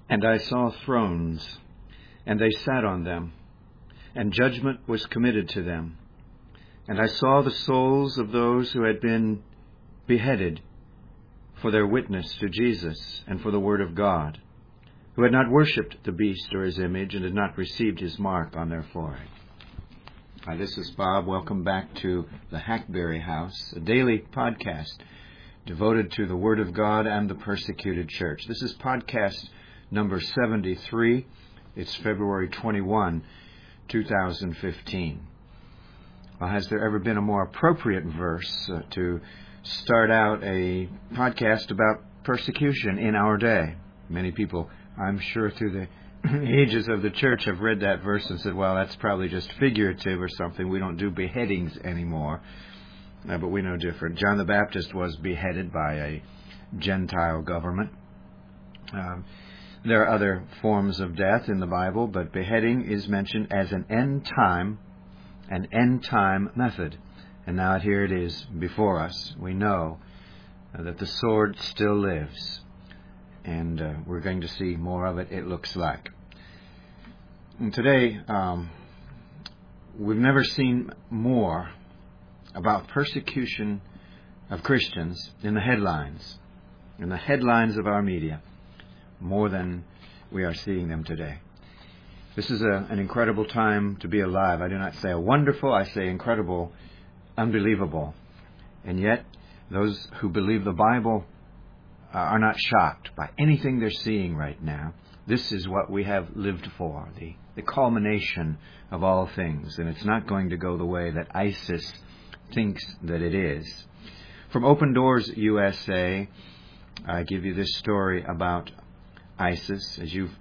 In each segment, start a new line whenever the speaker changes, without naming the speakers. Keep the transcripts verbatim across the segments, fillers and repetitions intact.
And I saw thrones, and they sat on them, and judgment was committed to them. And I saw the souls of those who had been beheaded for their witness to Jesus and for the word of God, who had not worshipped the beast or his image and had not received his mark on their forehead. Hi, this is Bob. Welcome back to the Hackberry House, a daily podcast devoted to the Word of God and the persecuted church. This is podcast number seventy-three. It's February twenty-first, two thousand fifteen. Well, has there ever been a more appropriate verse uh, to start out a podcast about persecution in our day? Many people, I'm sure, through the ages of the church have read that verse and said, well, that's probably just figurative or something. We don't do beheadings anymore. Uh, but we know different. John the Baptist was beheaded by a Gentile government. Um, there are other forms of death in the Bible, but beheading is mentioned as an end time, an end time method. And now here it is before us. We know uh, that the sword still lives. And uh, we're going to see more of it, it looks like. And today, um, we've never seen more about persecution of Christians in the headlines, in the headlines of our media, more than we are seeing them today. This is a, an incredible time to be alive. I do not say a wonderful, I say incredible, unbelievable. And yet, those who believe the Bible uh, are not shocked by anything they're seeing right now. This is what we have lived for, the, the culmination of all things. And it's not going to go the way that ISIS thinks that it is. From Open Doors U S A, I give you this story about ISIS. As you've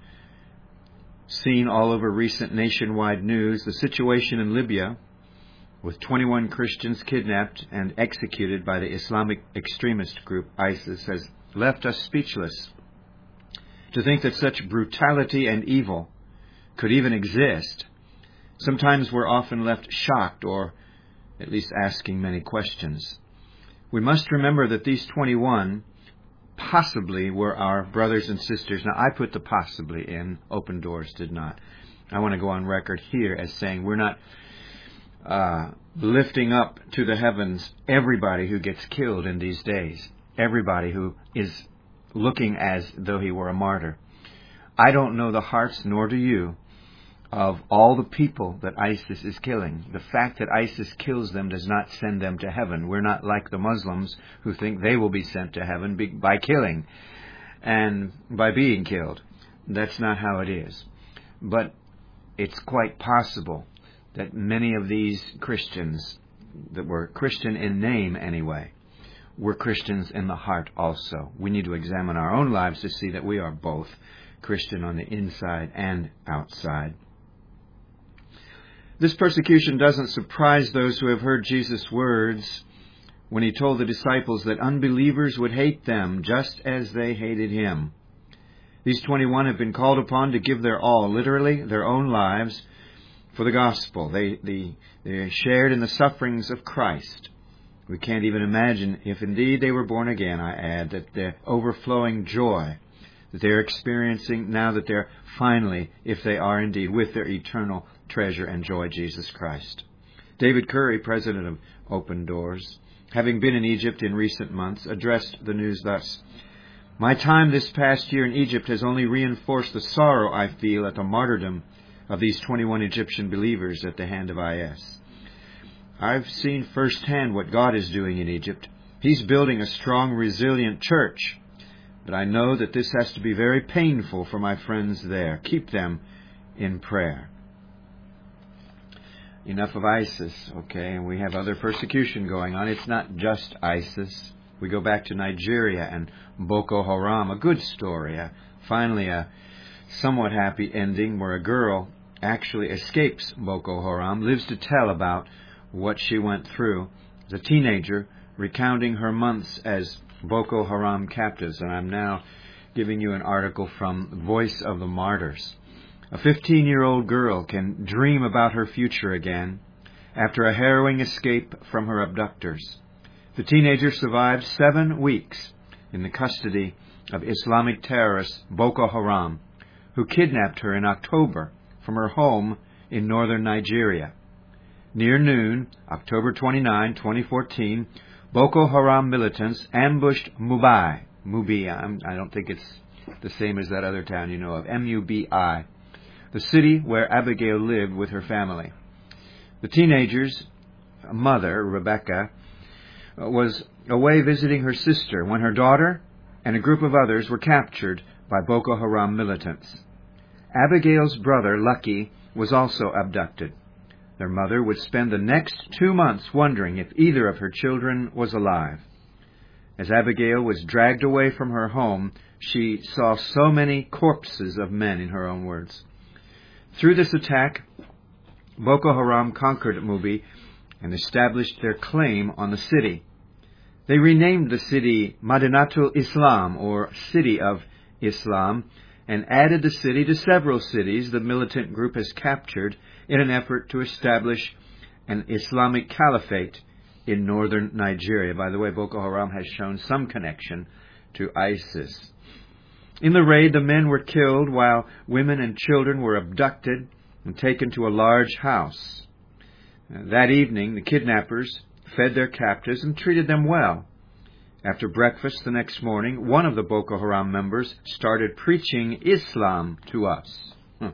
seen all over recent nationwide news, the situation in Libya, with twenty-one Christians kidnapped and executed by the Islamic extremist group ISIS, has left us speechless. To think that such brutality and evil could even exist, sometimes we're often left shocked or at least asking many questions. We must remember that these twenty-one possibly were our brothers and sisters. Now, I put the possibly in. Open Doors did not. I want to go on record here as saying we're not uh, lifting up to the heavens everybody who gets killed in these days, everybody who is looking as though he were a martyr. I don't know the hearts, nor do you, of all the people that ISIS is killing. The fact that ISIS kills them does not send them to heaven. We're not like the Muslims who think they will be sent to heaven by killing and by being killed. That's not how it is. But it's quite possible that many of these Christians, that were Christian in name anyway, were Christians in the heart also. We need to examine our own lives to see that we are both Christian on the inside and outside. This persecution doesn't surprise those who have heard Jesus' words when he told the disciples that unbelievers would hate them just as they hated him. These twenty-one have been called upon to give their all, literally their own lives, for the gospel. They, they, they shared in the sufferings of Christ. We can't even imagine, if indeed they were born again, I add, that the overflowing joy that they're experiencing now that they're finally, if they are indeed, with their eternal treasure and joy, Jesus Christ. David Curry, president of Open Doors, having been in Egypt in recent months, addressed the news thus: "My time this past year in Egypt has only reinforced the sorrow I feel at the martyrdom of these twenty-one Egyptian believers at the hand of I S. I've seen firsthand what God is doing in Egypt. He's building a strong, resilient church. But I know that this has to be very painful for my friends there. Keep them in prayer." Enough of ISIS, okay? And we have other persecution going on. It's not just ISIS. We go back to Nigeria and Boko Haram, a good story. Uh, finally, a somewhat happy ending where a girl actually escapes Boko Haram, lives to tell about what she went through as a teenager, recounting her months as Boko Haram captives. And I'm now giving you an article from Voice of the Martyrs. A fifteen-year-old girl can dream about her future again after a harrowing escape from her abductors. The teenager survived seven weeks in the custody of Islamic terrorists Boko Haram who kidnapped her in October from her home in northern Nigeria. Near noon, October twenty-ninth, twenty fourteen, Boko Haram militants ambushed Mubi. Mubi, I'm, I don't think it's the same as that other town you know of, M U B I, the city where Abigail lived with her family. The teenager's mother, Rebecca, was away visiting her sister when her daughter and a group of others were captured by Boko Haram militants. Abigail's brother, Lucky, was also abducted. Their mother would spend the next two months wondering if either of her children was alive. As Abigail was dragged away from her home, she saw so many corpses of men, in her own words. Through this attack, Boko Haram conquered Mubi and established their claim on the city. They renamed the city Madinatul Islam, or City of Islam, and added the city to several cities the militant group has captured in an effort to establish an Islamic caliphate in northern Nigeria. By the way, Boko Haram has shown some connection to ISIS. In the raid, the men were killed while women and children were abducted and taken to a large house. That evening, the kidnappers fed their captives and treated them well. After breakfast the next morning, one of the Boko Haram members started preaching Islam to us. Huh.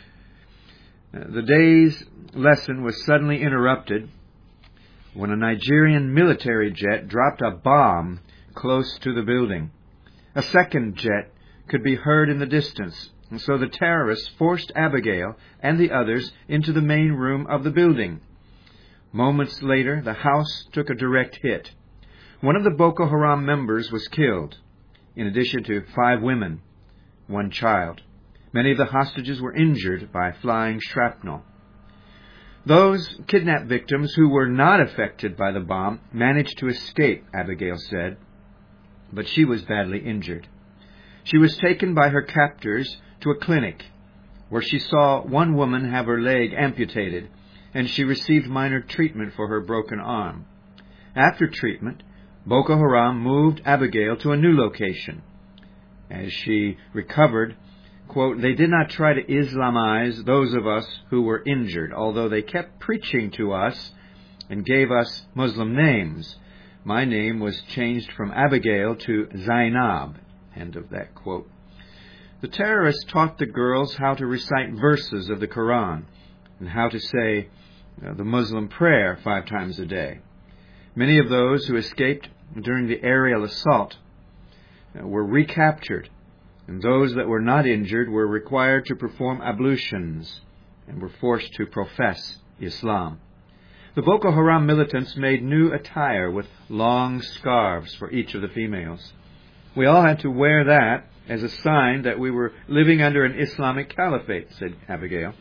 The day's lesson was suddenly interrupted when a Nigerian military jet dropped a bomb close to the building. A second jet could be heard in the distance, and so the terrorists forced Abigail and the others into the main room of the building. Moments later, the house took a direct hit. One of the Boko Haram members was killed, in addition to five women, one child. Many of the hostages were injured by flying shrapnel. Those kidnapped victims who were not affected by the bomb managed to escape, Abigail said, but she was badly injured. She was taken by her captors to a clinic, where she saw one woman have her leg amputated, and she received minor treatment for her broken arm. After treatment, Boko Haram moved Abigail to a new location. As she recovered, quote, "They did not try to Islamize those of us who were injured, although they kept preaching to us and gave us Muslim names. My name was changed from Abigail to Zainab." End of that quote. The terrorists taught the girls how to recite verses of the Quran and how to say uh, the Muslim prayer five times a day. Many of those who escaped during the aerial assault uh, were recaptured, and those that were not injured were required to perform ablutions and were forced to profess Islam. The Boko Haram militants made new attire with long scarves for each of the females. We all had to wear that as a sign that we were living under an Islamic caliphate, said Abigail.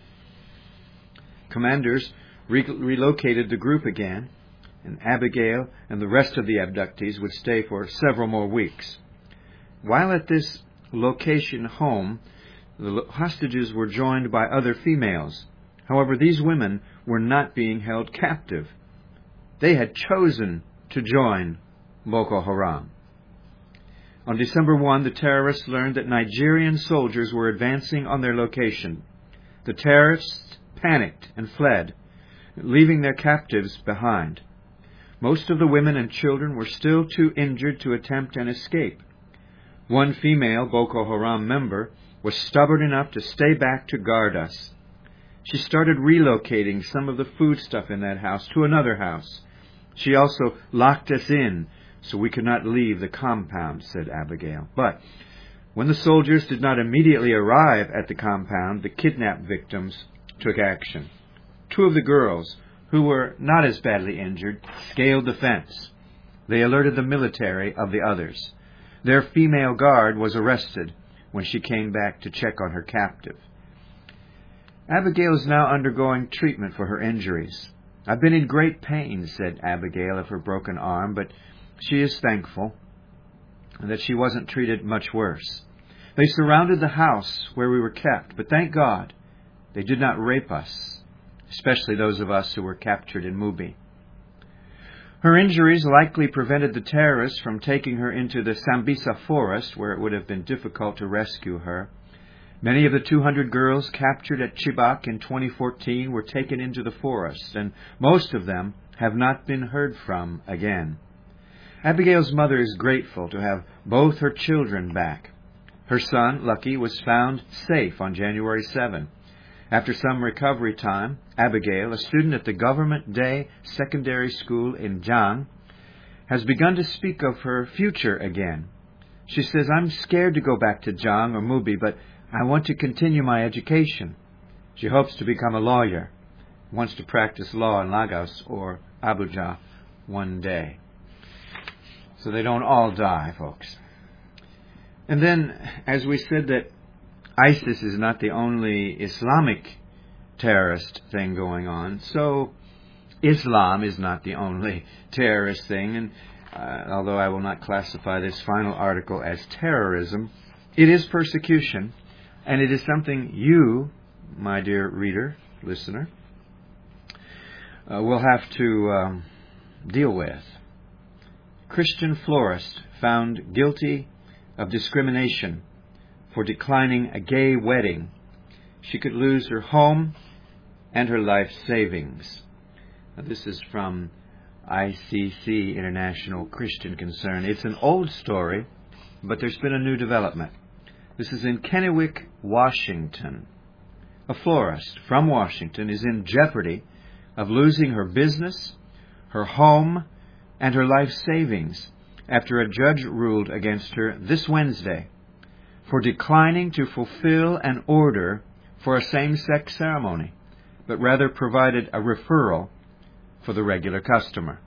Commanders re- relocated the group again, and Abigail and the rest of the abductees would stay for several more weeks. While at this location home, the hostages were joined by other females. However, these women were not being held captive. They had chosen to join Boko Haram. On December first, the terrorists learned that Nigerian soldiers were advancing on their location. The terrorists panicked and fled, leaving their captives behind. Most of the women and children were still too injured to attempt an escape. One female Boko Haram member was stubborn enough to stay back to guard us. She started relocating some of the foodstuff in that house to another house. She also locked us in so we could not leave the compound, said Abigail. But when the soldiers did not immediately arrive at the compound, the kidnapped victims took action. Two of the girls, who were not as badly injured, scaled the fence. They alerted the military of the others. Their female guard was arrested when she came back to check on her captive. Abigail is now undergoing treatment for her injuries. "I've been in great pain," said Abigail of her broken arm, but she is thankful that she wasn't treated much worse. "They surrounded the house where we were kept, but thank God they did not rape us, especially those of us who were captured in Mubi." Her injuries likely prevented the terrorists from taking her into the Sambisa forest, where it would have been difficult to rescue her. Many of the two hundred girls captured at Chibok in twenty fourteen were taken into the forest, and most of them have not been heard from again. Abigail's mother is grateful to have both her children back. Her son, Lucky, was found safe on January seventh. After some recovery time, Abigail, a student at the Government Day Secondary School in Jang, has begun to speak of her future again. She says, "I'm scared to go back to Jang or Mubi, but I want to continue my education." She hopes to become a lawyer, wants to practice law in Lagos or Abuja one day. So they don't all die, folks. And then, as we said, that ISIS is not the only Islamic terrorist thing going on, so Islam is not the only terrorist thing. And uh, although I will not classify this final article as terrorism, it is persecution, and it is something you, my dear reader, listener, uh, will have to um, deal with. Christian florist found guilty of discrimination for declining a gay wedding. She could lose her home and her life savings. Now, this is from I C C, International Christian Concern. It's an old story, but there's been a new development. This is in Kennewick, Washington. A florist from Washington is in jeopardy of losing her business, her home, and her life savings after a judge ruled against her this Wednesday for declining to fulfill an order for a same-sex ceremony, but rather provided a referral for the regular customer.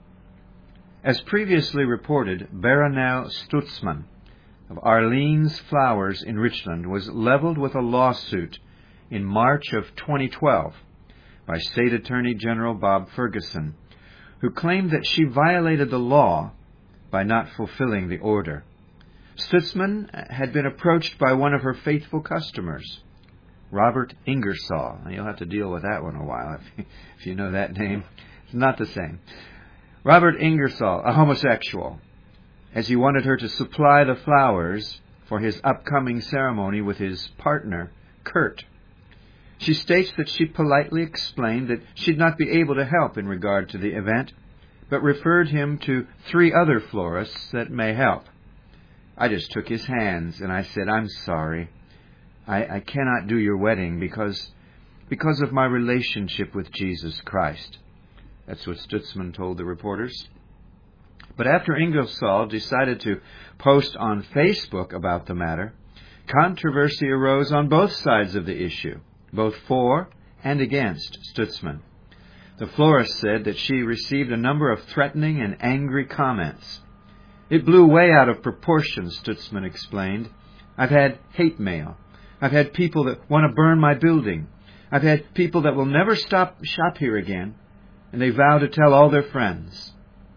As previously reported, Baronel Stutzman of Arlene's Flowers in Richland was leveled with a lawsuit in March of twenty twelve by State Attorney General Bob Ferguson, who claimed that she violated the law by not fulfilling the order. Stutzman had been approached by one of her faithful customers, Robert Ingersoll. Now, you'll have to deal with that one a while if, if you know that name. It's not the same. Robert Ingersoll, a homosexual, as he wanted her to supply the flowers for his upcoming ceremony with his partner, Kurt. She states that she politely explained that she'd not be able to help in regard to the event, but referred him to three other florists that may help. I just took his hands and I said, "I'm sorry. I, I cannot do your wedding because, because of my relationship with Jesus Christ." That's what Stutzman told the reporters. But after Ingersoll decided to post on Facebook about the matter, controversy arose on both sides of the issue, both for and against Stutzman. The florist said that she received a number of threatening and angry comments. "It blew way out of proportion," Stutzman explained. "I've had hate mail. I've had people that want to burn my building. I've had people that will never stop shop here again, and they vow to tell all their friends."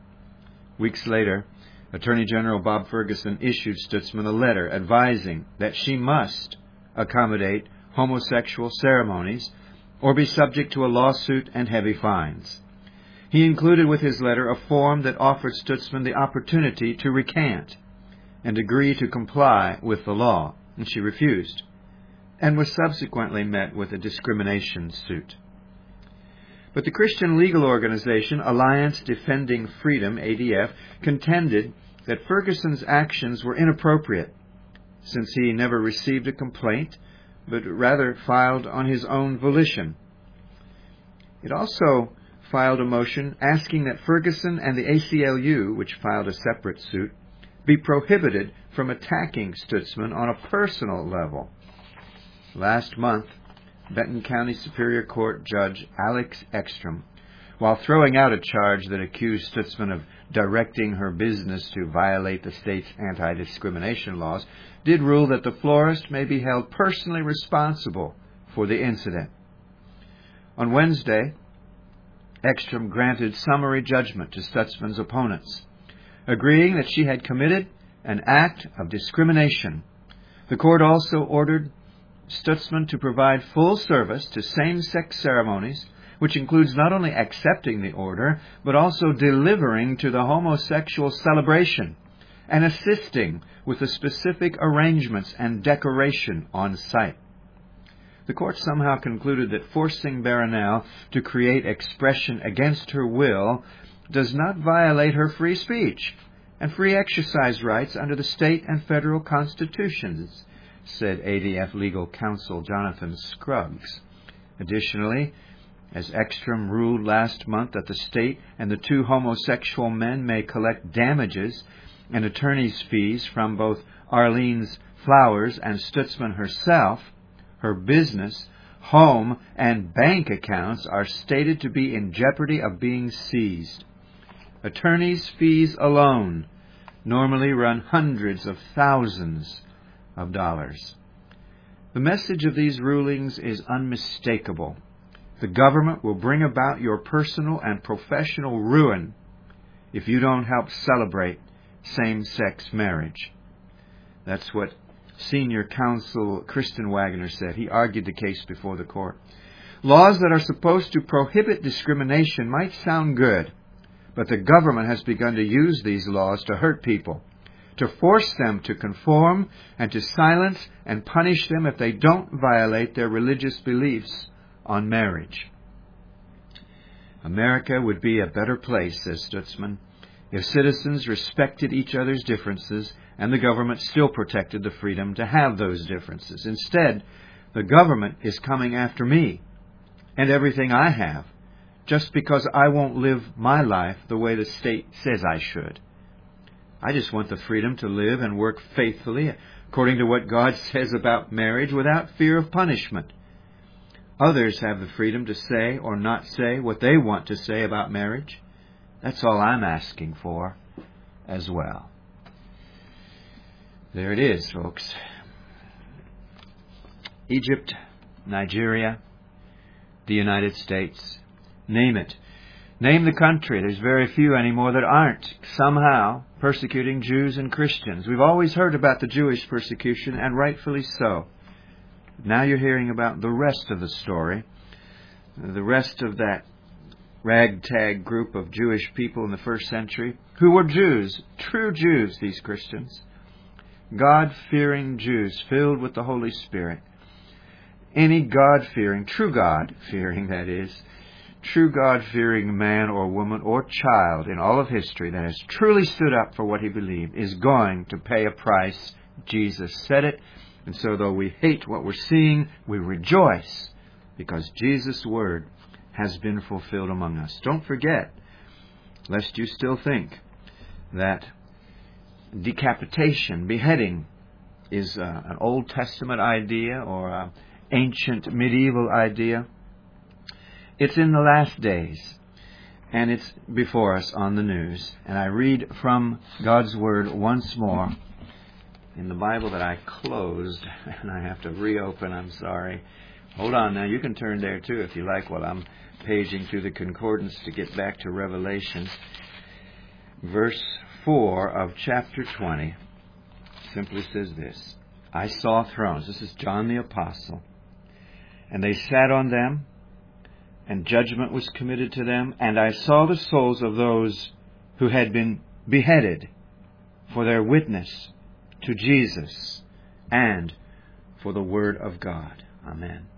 Weeks later, Attorney General Bob Ferguson issued Stutzman a letter advising that she must accommodate homosexual ceremonies or be subject to a lawsuit and heavy fines. He included with his letter a form that offered Stutzman the opportunity to recant and agree to comply with the law, and she refused, and was subsequently met with a discrimination suit. But the Christian legal organization Alliance Defending Freedom, A D F, contended that Ferguson's actions were inappropriate, since he never received a complaint, but rather filed on his own volition. It also filed a motion asking that Ferguson and the A C L U, which filed a separate suit, be prohibited from attacking Stutzman on a personal level. Last month, Benton County Superior Court Judge Alex Ekstrom, while throwing out a charge that accused Stutzman of directing her business to violate the state's anti-discrimination laws, did rule that the florist may be held personally responsible for the incident. On Wednesday, Ekstrom granted summary judgment to Stutzman's opponents, agreeing that she had committed an act of discrimination. The court also ordered Stutzman to provide full service to same-sex ceremonies, which includes not only accepting the order, but also delivering to the homosexual celebration and assisting with the specific arrangements and decoration on site. The court somehow concluded that forcing Barronelle to create expression against her will does not violate her free speech and free exercise rights under the state and federal constitutions, said A D F legal counsel Jonathan Scruggs. Additionally, as Ekstrom ruled last month that the state and the two homosexual men may collect damages and attorney's fees from both Arlene's Flowers and Stutzman herself, her business, home, and bank accounts are stated to be in jeopardy of being seized. Attorney's fees alone normally run hundreds of thousands of dollars. The message of these rulings is unmistakable. The government will bring about your personal and professional ruin if you don't help celebrate same-sex marriage. That's what senior counsel Kristen Wagner said. He argued the case before the court. Laws that are supposed to prohibit discrimination might sound good, but the government has begun to use these laws to hurt people, to force them to conform and to silence and punish them if they don't violate their religious beliefs on marriage. America would be a better place, says Stutzman, if citizens respected each other's differences and the government still protected the freedom to have those differences. Instead, the government is coming after me and everything I have just because I won't live my life the way the state says I should. I just want the freedom to live and work faithfully according to what God says about marriage without fear of punishment. Others have the freedom to say or not say what they want to say about marriage. That's all I'm asking for as well. There it is, folks. Egypt, Nigeria, the United States. Name it. Name the country. There's very few anymore that aren't somehow persecuting Jews and Christians. We've always heard about the Jewish persecution, and rightfully so. Now you're hearing about the rest of the story, the rest of that ragtag group of Jewish people in the first century who were Jews, true Jews, these Christians, God-fearing Jews filled with the Holy Spirit. Any God-fearing, true God-fearing, that is, true God-fearing man or woman or child in all of history that has truly stood up for what he believed is going to pay a price. Jesus said it. And so though we hate what we're seeing, we rejoice because Jesus' word has been fulfilled among us. Don't forget, lest you still think that decapitation, beheading, is uh, an Old Testament idea or an ancient medieval idea. It's in the last days, and it's before us on the news. And I read from God's Word once more in the Bible that I closed, and I have to reopen, I'm sorry. Hold on now, you can turn there too if you like while I'm paging through the concordance to get back to Revelation. Verse four of chapter twenty simply says this: I saw thrones. This is John the Apostle. And they sat on them, and judgment was committed to them. And I saw the souls of those who had been beheaded for their witness to Jesus and for the word of God. Amen.